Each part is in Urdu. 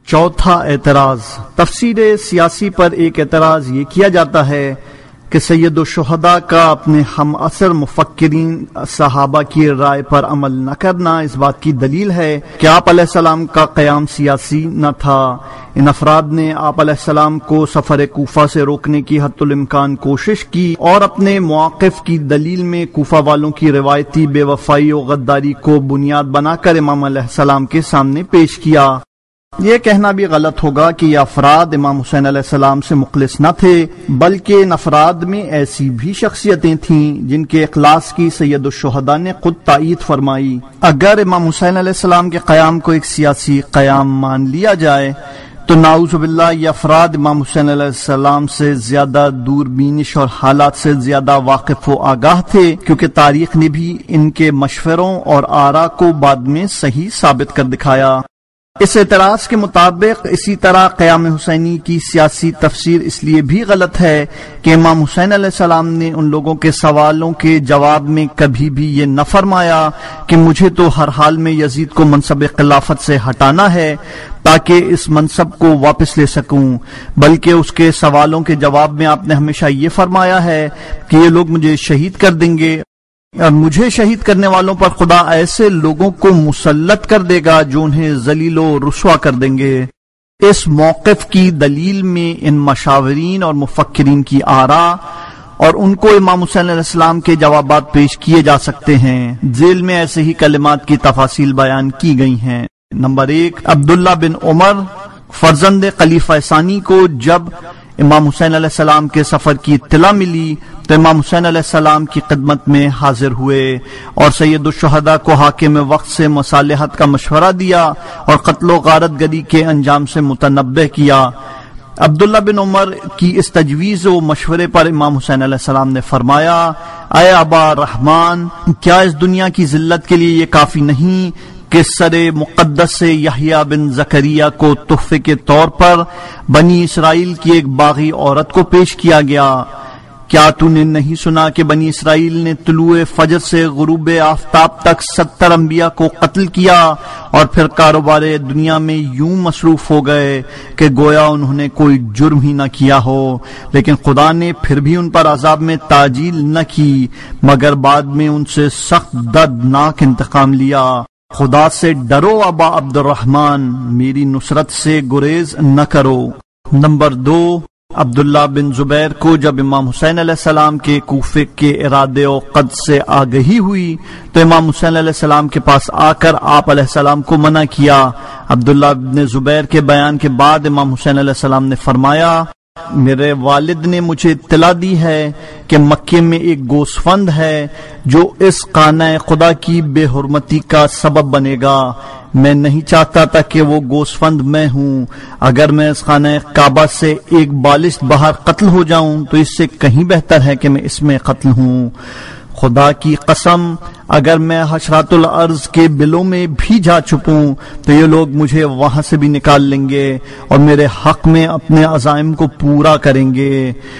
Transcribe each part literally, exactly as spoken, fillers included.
چوتھا اعتراض، تفسیر سیاسی پر ایک اعتراض یہ کیا جاتا ہے کہ سید الشہداء کا اپنے ہم عصر مفکرین صحابہ کی رائے پر عمل نہ کرنا اس بات کی دلیل ہے کہ آپ علیہ السلام کا قیام سیاسی نہ تھا۔ ان افراد نے آپ علیہ السلام کو سفر کوفہ سے روکنے کی حتی الامکان کوشش کی اور اپنے مواقف کی دلیل میں کوفہ والوں کی روایتی بے وفائی و غداری کو بنیاد بنا کر امام علیہ السلام کے سامنے پیش کیا۔ یہ کہنا بھی غلط ہوگا کہ یہ افراد امام حسین علیہ السلام سے مخلص نہ تھے، بلکہ ان افراد میں ایسی بھی شخصیتیں تھیں جن کے اخلاص کی سید الشہداء نے خود تائید فرمائی۔ اگر امام حسین علیہ السلام کے قیام کو ایک سیاسی قیام مان لیا جائے تو نعوذ باللہ یہ افراد امام حسین علیہ السلام سے زیادہ دور بینش اور حالات سے زیادہ واقف و آگاہ تھے، کیونکہ تاریخ نے بھی ان کے مشوروں اور آراء کو بعد میں صحیح ثابت کر دکھایا۔ اس اعتراض کے مطابق اسی طرح قیام حسینی کی سیاسی تفسیر اس لیے بھی غلط ہے کہ امام حسین علیہ السلام نے ان لوگوں کے سوالوں کے جواب میں کبھی بھی یہ نہ فرمایا کہ مجھے تو ہر حال میں یزید کو منصب خلافت سے ہٹانا ہے تاکہ اس منصب کو واپس لے سکوں، بلکہ اس کے سوالوں کے جواب میں آپ نے ہمیشہ یہ فرمایا ہے کہ یہ لوگ مجھے شہید کر دیں گے اور مجھے شہید کرنے والوں پر خدا ایسے لوگوں کو مسلط کر دے گا جو انہیں ذلیل و رسوا کر دیں گے۔ اس موقف کی دلیل میں ان مشاورین اور مفکرین کی آراء اور ان کو امام حسین علیہ السلام کے جوابات پیش کیے جا سکتے ہیں۔ ذیل میں ایسے ہی کلمات کی تفاصیل بیان کی گئی ہیں۔ نمبر ایک، عبداللہ بن عمر فرزند خلیفہ ثانی کو جب امام حسین علیہ السلام کے سفر کی اطلاع ملی تو امام حسین علیہ السلام کی خدمت میں حاضر ہوئے اور سید الشہداء کو حاکم وقت سے مصالحت کا مشورہ دیا اور قتل و غارت گری کے انجام سے متنبہ کیا۔ عبداللہ بن عمر کی اس تجویز و مشورے پر امام حسین علیہ السلام نے فرمایا، اے ابا رحمان، کیا اس دنیا کی ذلت کے لیے یہ کافی نہیں کہ سر مقدس سے یحییٰ بن زکریا کو تحفے کے طور پر بنی اسرائیل کی ایک باغی عورت کو پیش کیا گیا؟ کیا تو نے نہیں سنا کہ بنی اسرائیل نے طلوع فجر سے غروب آفتاب تک ستر انبیاء کو قتل کیا اور پھر کاروبار دنیا میں یوں مصروف ہو گئے کہ گویا انہوں نے کوئی جرم ہی نہ کیا ہو، لیکن خدا نے پھر بھی ان پر عذاب میں تعجیل نہ کی مگر بعد میں ان سے سخت دردناک انتقام لیا۔ خدا سے ڈرو ابا عبد الرحمن، میری نصرت سے گریز نہ کرو۔ نمبر دو، عبداللہ بن زبیر کو جب امام حسین علیہ السلام کے کوفے کے ارادے و قد سے آگہی ہوئی تو امام حسین علیہ السلام کے پاس آ کر آپ علیہ السلام کو منع کیا۔ عبداللہ بن زبیر کے بیان کے بعد امام حسین علیہ السلام نے فرمایا، میرے والد نے مجھے اطلاع دی ہے کہ مکے میں ایک گوسفند ہے جو اس خانہ خدا کی بے حرمتی کا سبب بنے گا۔ میں نہیں چاہتا تھا کہ وہ گوسفند میں ہوں۔ اگر میں اس خانہ کعبہ سے ایک بالشت باہر قتل ہو جاؤں تو اس سے کہیں بہتر ہے کہ میں اس میں قتل ہوں۔ خدا کی قسم، اگر میں حشرات الارض کے بلوں میں بھی جا چھپوں تو یہ لوگ مجھے وہاں سے بھی نکال لیں گے اور میرے حق میں اپنے عزائم کو پورا کریں گے۔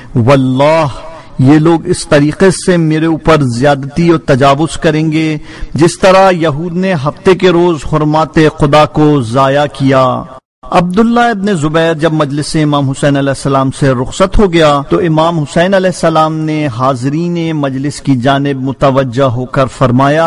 واللہ یہ لوگ اس طریقے سے میرے اوپر زیادتی اور تجاوز کریں گے جس طرح یہود نے ہفتے کے روز حرمات خدا کو ضائع کیا۔ عبداللہ ابن زبیر جب مجلس امام حسین علیہ السلام سے رخصت ہو گیا تو امام حسین علیہ السلام نے حاضرین مجلس کی جانب متوجہ ہو کر فرمایا،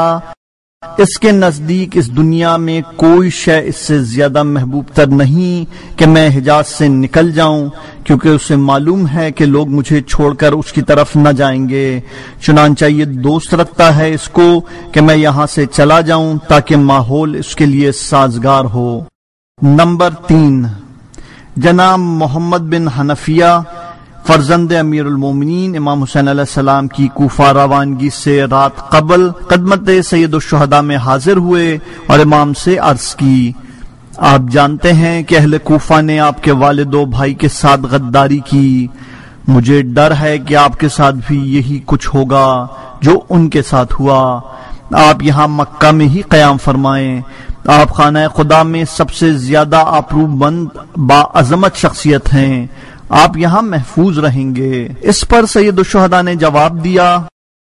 اس کے نزدیک اس دنیا میں کوئی شے اس سے زیادہ محبوب تر نہیں کہ میں حجاز سے نکل جاؤں، کیونکہ اسے معلوم ہے کہ لوگ مجھے چھوڑ کر اس کی طرف نہ جائیں گے، چنانچہ یہ دوست رکھتا ہے اس کو کہ میں یہاں سے چلا جاؤں تاکہ ماحول اس کے لیے سازگار ہو۔ نمبر تین، جناب محمد بن حنفیہ فرزند امیر المومنین امام حسین علیہ السلام کی کوفہ روانگی سے رات قبل خدمت سید الشہداء میں حاضر ہوئے اور امام سے عرض کی، آپ جانتے ہیں کہ اہل کوفہ نے آپ کے والد و بھائی کے ساتھ غداری کی، مجھے ڈر ہے کہ آپ کے ساتھ بھی یہی کچھ ہوگا جو ان کے ساتھ ہوا۔ آپ یہاں مکہ میں ہی قیام فرمائیں، آپ خانہ خدا میں سب سے زیادہ آبرو مند باعظمت شخصیت ہیں، آپ یہاں محفوظ رہیں گے۔ اس پر سید الشہداء نے جواب دیا،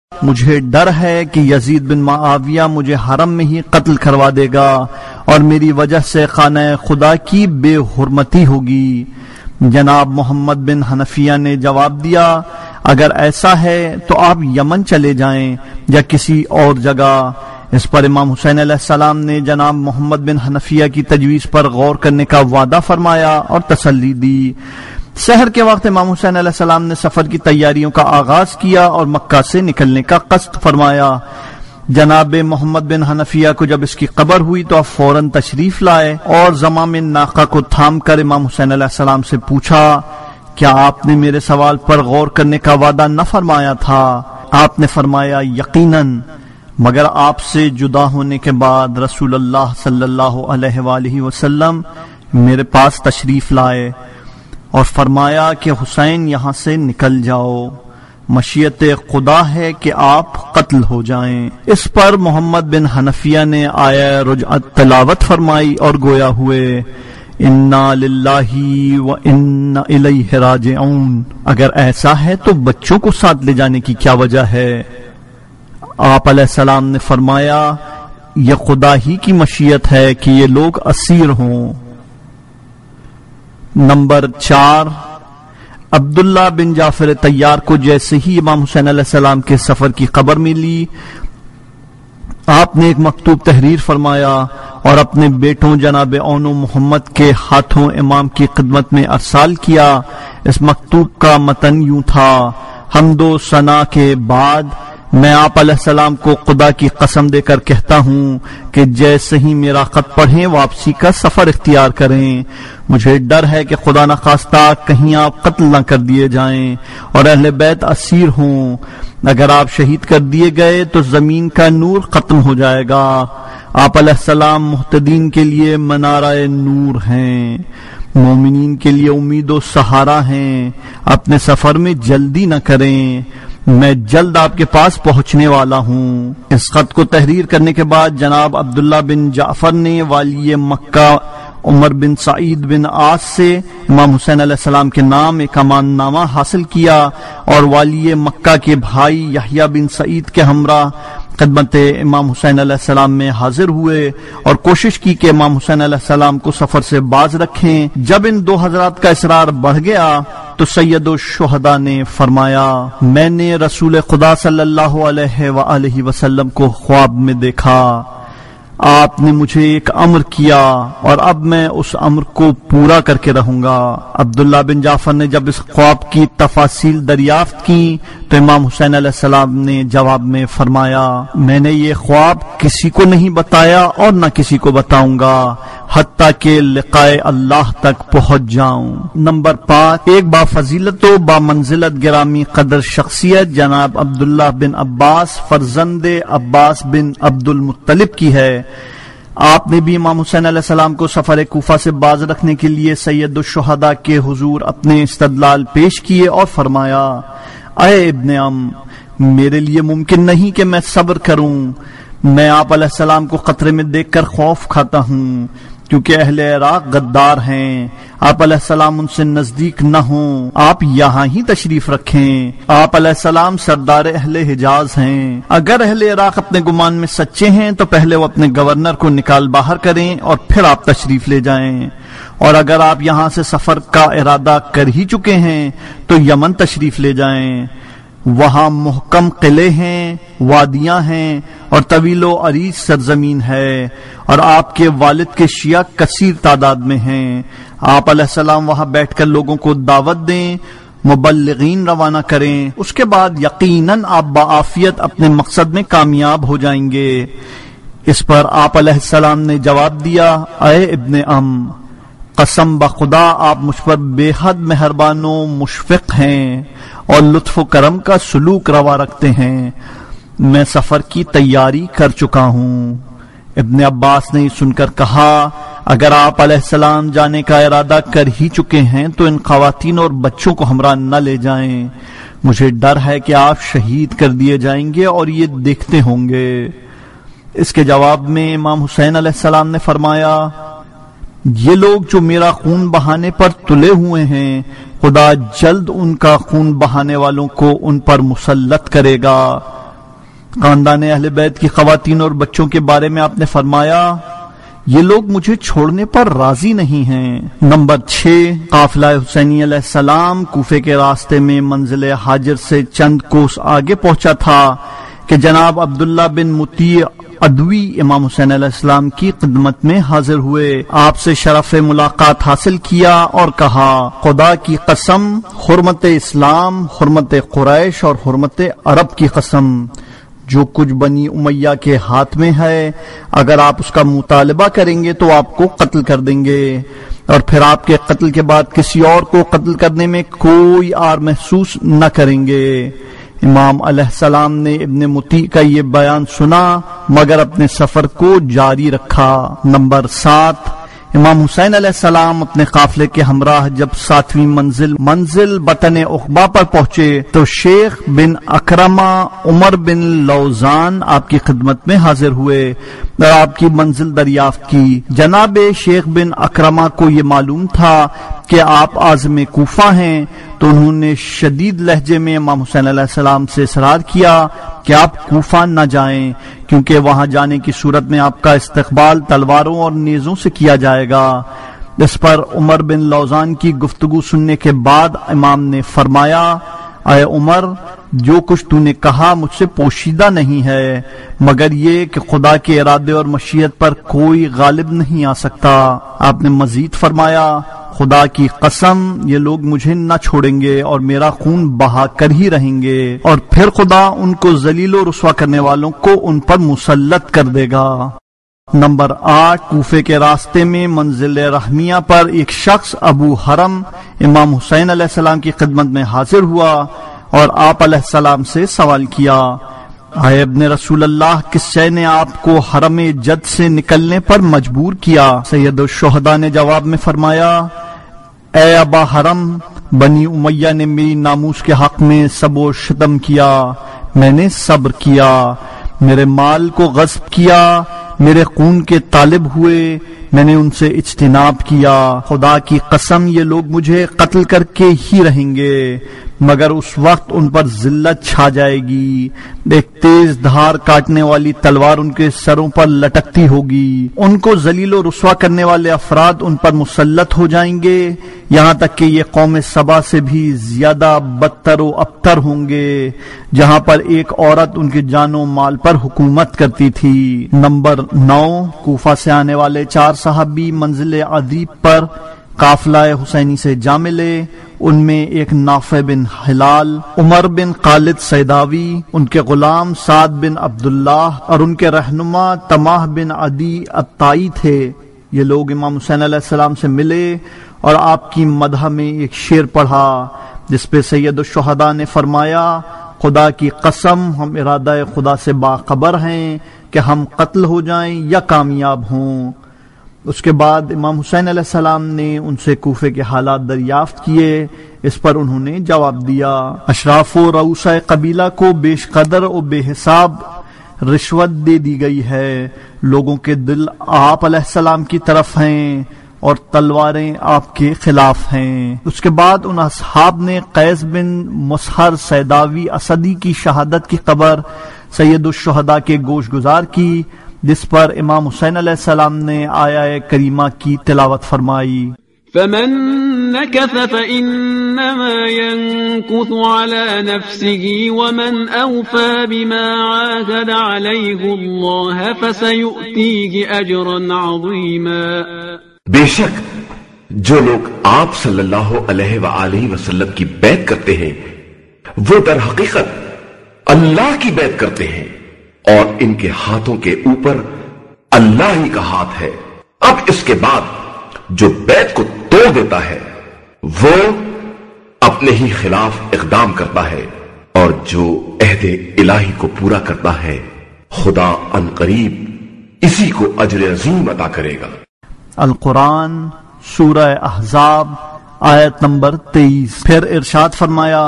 مجھے ڈر ہے کہ یزید بن معاویہ مجھے حرم میں ہی قتل کروا دے گا اور میری وجہ سے خانہ خدا کی بے حرمتی ہوگی۔ جناب محمد بن حنفیہ نے جواب دیا، اگر ایسا ہے تو آپ یمن چلے جائیں یا کسی اور جگہ۔ اس پر امام حسین علیہ السلام نے جناب محمد بن حنفیہ کی تجویز پر غور کرنے کا وعدہ فرمایا اور تسلی دی۔ سحر کے وقت امام حسین علیہ السلام نے سفر کی تیاریوں کا آغاز کیا اور مکہ سے نکلنے کا قصد فرمایا۔ جناب محمد بن حنفیہ کو جب اس کی خبر ہوئی تو آپ فوراً تشریف لائے اور زمام ناقہ کو تھام کر امام حسین علیہ السلام سے پوچھا، کیا آپ نے میرے سوال پر غور کرنے کا وعدہ نہ فرمایا تھا؟ آپ نے فرمایا، یقیناً، مگر آپ سے جدا ہونے کے بعد رسول اللہ صلی اللہ علیہ وآلہ وسلم میرے پاس تشریف لائے اور فرمایا کہ حسین یہاں سے نکل جاؤ، مشیت خدا ہے کہ آپ قتل ہو جائیں۔ اس پر محمد بن حنفیہ نے آیہ رجعت تلاوت فرمائی اور گویا ہوئے، انا للہ و انا الیہ راجعون۔ اگر ایسا ہے تو بچوں کو ساتھ لے جانے کی کیا وجہ ہے؟ آپ علیہ السلام نے فرمایا، یہ خدا ہی کی مشیت ہے کہ یہ لوگ اسیر ہوں۔ نمبر چار، عبداللہ بن جعفر طیار کو جیسے ہی امام حسین علیہ السلام کے سفر کی خبر ملی، آپ نے ایک مکتوب تحریر فرمایا اور اپنے بیٹوں جناب اون و محمد کے ہاتھوں امام کی خدمت میں ارسال کیا۔ اس مکتوب کا متن یوں تھا، حمد و ثنا کے بعد میں آپ علیہ السلام کو خدا کی قسم دے کر کہتا ہوں کہ جیسے ہی میرا خط پڑھیں واپسی کا سفر اختیار کریں۔ مجھے ڈر ہے کہ خدا نخواستہ کہیں آپ قتل نہ کر دیے جائیں اور اہل بیت اسیر ہوں۔ اگر آپ شہید کر دیے گئے تو زمین کا نور ختم ہو جائے گا۔ آپ علیہ السلام محتدین کے لیے منارہ نور ہیں، مومنین کے لیے امید و سہارا ہیں۔ اپنے سفر میں جلدی نہ کریں، میں جلد آپ کے پاس پہنچنے والا ہوں۔ اس خط کو تحریر کرنے کے بعد جناب عبداللہ بن جعفر نے والی مکہ عمر بن سعید بن عاص سے امام حسین علیہ السلام کے نام ایک امان نامہ حاصل کیا اور والی مکہ کے بھائی یحییٰ بن سعید کے ہمراہ خدمت امام حسین علیہ السلام میں حاضر ہوئے اور کوشش کی کہ امام حسین علیہ السلام کو سفر سے باز رکھیں۔ جب ان دو حضرات کا اصرار بڑھ گیا تو سید الشہداء نے فرمایا، میں نے رسول خدا صلی اللہ علیہ وآلہ وسلم کو خواب میں دیکھا، آپ نے مجھے ایک امر کیا اور اب میں اس امر کو پورا کر کے رہوں گا۔ عبداللہ بن جعفر نے جب اس خواب کی تفاصیل دریافت کی تو امام حسین علیہ السلام نے جواب میں فرمایا، میں نے یہ خواب کسی کو نہیں بتایا اور نہ کسی کو بتاؤں گا حتیٰ کہ لقائے اللہ تک پہنچ جاؤں۔ نمبر پانچ، ایک با فضیلت و با منزلت گرامی قدر شخصیت جناب عبداللہ بن عباس فرزند عباس بن عبد المطلب کی ہے۔ آپ نے بھی امام حسین علیہ السلام کو سفر کوفہ سے باز رکھنے کے لیے سید الشہداء کے حضور اپنے استدلال پیش کیے اور فرمایا، اے ابن ام، میرے لیے ممکن نہیں کہ میں صبر کروں، میں آپ علیہ السلام کو خطرے میں دیکھ کر خوف کھاتا ہوں، کیونکہ اہل عراق غدار ہیں، آپ علیہ السلام ان سے نزدیک نہ ہوں، آپ یہاں ہی تشریف رکھیں، آپ علیہ السلام سردار اہل حجاز ہیں، اگر اہل عراق اپنے گمان میں سچے ہیں تو پہلے وہ اپنے گورنر کو نکال باہر کریں اور پھر آپ تشریف لے جائیں، اور اگر آپ یہاں سے سفر کا ارادہ کر ہی چکے ہیں تو یمن تشریف لے جائیں، وہاں محکم قلعے ہیں، وادیاں ہیں اور طویل و عریض سرزمین ہے، اور آپ کے والد کے شیعہ کثیر تعداد میں ہیں، آپ علیہ السلام وہاں بیٹھ کر لوگوں کو دعوت دیں، مبلغین روانہ کریں، اس کے بعد یقیناً آپ بعافیت اپنے مقصد میں کامیاب ہو جائیں گے۔ اس پر آپ علیہ السلام نے جواب دیا، اے ابن ام، قسم بخدا آپ مجھ پر بے حد مہربان و مشفق ہیں اور لطف و کرم کا سلوک روا رکھتے ہیں، میں سفر کی تیاری کر چکا ہوں۔ ابن عباس نے سن کر کہا، اگر آپ علیہ السلام جانے کا ارادہ کر ہی چکے ہیں تو ان خواتین اور بچوں کو ہمراہ نہ لے جائیں، مجھے ڈر ہے کہ آپ شہید کر دیے جائیں گے اور یہ دیکھتے ہوں گے۔ اس کے جواب میں امام حسین علیہ السلام نے فرمایا، یہ لوگ جو میرا خون بہانے پر تلے ہوئے ہیں، خدا جلد ان کا خون بہانے والوں کو ان پر مسلط کرے گا۔ خاندان اہل بیت کی خواتین اور بچوں کے بارے میں آپ نے فرمایا یہ لوگ مجھے چھوڑنے پر راضی نہیں ہیں۔ نمبر چھ، قافلہ حسینی علیہ السلام کوفے کے راستے میں منزل حاجر سے چند کوس آگے پہنچا تھا کہ جناب عبداللہ بن مطیع ادوی امام حسین علیہ السلام کی خدمت میں حاضر ہوئے، آپ سے شرف ملاقات حاصل کیا اور کہا خدا کی قسم، حرمت اسلام، حرمت قریش اور حرمت عرب کی قسم، جو کچھ بنی امیہ کے ہاتھ میں ہے اگر آپ اس کا مطالبہ کریں گے تو آپ کو قتل کر دیں گے، اور پھر آپ کے قتل کے بعد کسی اور کو قتل کرنے میں کوئی آر محسوس نہ کریں گے۔ امام علیہ السلام نے ابن مطیع کا یہ بیان سنا مگر اپنے سفر کو جاری رکھا۔ نمبر سات، امام حسین علیہ السلام اپنے قافلے کے ہمراہ جب ساتویں منزل منزل بطن عقبہ پر پہنچے تو شیخ بن اکرمہ عمر بن لوزان آپ کی خدمت میں حاضر ہوئے اور آپ کی منزل دریافت کی۔ جناب شیخ بن اکرمہ کو یہ معلوم تھا کہ آپ عازم کوفہ ہیں تو انہوں نے شدید لہجے میں امام حسین علیہ السلام سے اصرار کیا کہ آپ کوفہ نہ جائیں، کیونکہ وہاں جانے کی صورت میں آپ کا استقبال تلواروں اور نیزوں سے کیا جائے گا۔ اس پر عمر بن لوزان کی گفتگو سننے کے بعد امام نے فرمایا اے عمر، جو کچھ تو نے کہا مجھ سے پوشیدہ نہیں ہے مگر یہ کہ خدا کے ارادے اور مشیت پر کوئی غالب نہیں آ سکتا۔ آپ نے مزید فرمایا خدا کی قسم یہ لوگ مجھے نہ چھوڑیں گے اور میرا خون بہا کر ہی رہیں گے، اور پھر خدا ان کو ذلیل و رسوا کرنے والوں کو ان پر مسلط کر دے گا۔ نمبر آٹھ، کوفے کے راستے میں منزل رحمیہ پر ایک شخص ابو حرم امام حسین علیہ السلام کی خدمت میں حاضر ہوا اور آپ علیہ السلام سے سوال کیا اے ابن رسول اللہ، کس شے نے آپ کو حرم جد سے نکلنے پر مجبور کیا؟ سید الشہداء نے جواب میں فرمایا اے ابا حرم، بنی امیہ نے میری ناموس کے حق میں سب و شتم کیا، میں نے صبر کیا، میرے مال کو غصب کیا، میرے خون کے طالب ہوئے، میں نے ان سے اجتناب کیا۔ خدا کی قسم یہ لوگ مجھے قتل کر کے ہی رہیں گے مگر اس وقت ان پر ذلت چھا جائے گی، ایک تیز دھار کاٹنے والی تلوار ان کے سروں پر لٹکتی ہوگی، ان کو ذلیل و رسوا کرنے والے افراد ان پر مسلط ہو جائیں گے، یہاں تک کہ یہ قوم سبا سے بھی زیادہ بدتر و ابتر ہوں گے جہاں پر ایک عورت ان کے جان و مال پر حکومت کرتی تھی۔ نمبر نو، کوفہ سے آنے والے چار صحابی منزل عدیب پر قافلہ حسینی سے جا ملے، ان میں ایک نافع بن ہلال، عمر بن خالد سیداوی، ان کے غلام سعد بن عبداللہ اور ان کے رہنما طماح بن عدی الطائی تھے۔ یہ لوگ امام حسین علیہ السلام سے ملے اور آپ کی مدح میں ایک شعر پڑھا جس پہ سید الشہداء نے فرمایا خدا کی قسم ہم ارادہ خدا سے باخبر ہیں کہ ہم قتل ہو جائیں یا کامیاب ہوں۔ اس کے بعد امام حسین علیہ السلام نے ان سے کوفے کے حالات دریافت کیے، اس پر انہوں نے جواب دیا اشراف و رؤساء قبیلہ کو بیش قدر و بے حساب رشوت دے دی گئی ہے، لوگوں کے دل آپ علیہ السلام کی طرف ہیں اور تلواریں آپ کے خلاف ہیں۔ اس کے بعد ان اصحاب نے قیس بن مسہر سیداوی اسدی کی شہادت کی خبر سید الشہداء کے گوش گزار کی، جس پر امام حسین علیہ السلام نے آیہ کریمہ کی تلاوت فرمائی فمن نكث فإنما ينكث على نفسه ومن أوفى بما عاهد عليه الله فسيؤتيه أجرا عظيما۔ بے شک جو لوگ آپ صلی اللہ علیہ وآلہ وسلم کی بیعت کرتے ہیں وہ در حقیقت اللہ کی بیعت کرتے ہیں اور ان کے ہاتھوں کے اوپر اللہ ہی کا ہاتھ ہے۔ اب اس کے بعد جو بیعت کو توڑ دیتا ہے وہ اپنے ہی خلاف اقدام کرتا ہے، اور جو عہد الہی کو پورا کرتا ہے خدا ان قریب اسی کو اجر عظیم عطا کرے گا۔ القرآن سورہ احزاب آیت نمبر تیئیس۔ پھر ارشاد فرمایا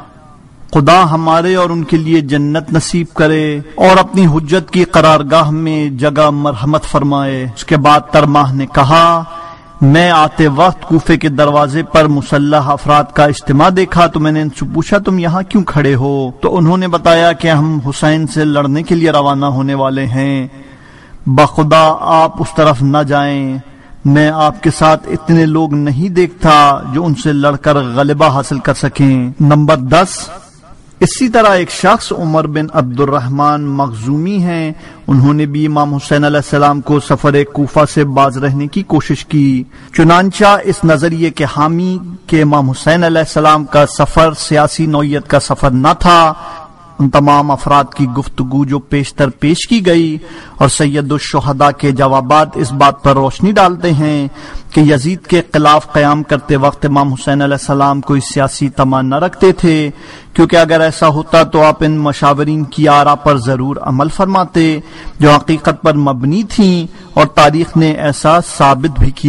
خدا ہمارے اور ان کے لیے جنت نصیب کرے اور اپنی حجت کی قرارگاہ میں جگہ مرحمت فرمائے۔ اس کے بعد ترماہ نے کہا میں آتے وقت کوفے کے دروازے پر مسلح افراد کا اجتماع دیکھا تو میں نے ان سے پوچھا تم یہاں کیوں کھڑے ہو؟ تو انہوں نے بتایا کہ ہم حسین سے لڑنے کے لیے روانہ ہونے والے ہیں، بخدا آپ اس طرف نہ جائیں، میں آپ کے ساتھ اتنے لوگ نہیں دیکھتا جو ان سے لڑ کر غلبہ حاصل کر سکیں۔ نمبر دس، اسی طرح ایک شخص عمر بن عبد الرحمن مخزومی ہیں، انہوں نے بھی امام حسین علیہ السلام کو سفر کوفہ سے باز رہنے کی کوشش کی، چنانچہ اس نظریے کے حامی کہ امام حسین علیہ السلام کا سفر سیاسی نوعیت کا سفر نہ تھا، ان تمام افراد کی گفتگو جو پیشتر پیش کی گئی اور سید الشہداء کے جوابات اس بات پر روشنی ڈالتے ہیں کہ یزید کے خلاف قیام کرتے وقت امام حسین علیہ السلام کوئی سیاسی طمع نہ رکھتے تھے، کیونکہ اگر ایسا ہوتا تو آپ ان مشاورین کی آراء پر ضرور عمل فرماتے جو حقیقت پر مبنی تھیں اور تاریخ نے ایسا ثابت بھی کیا۔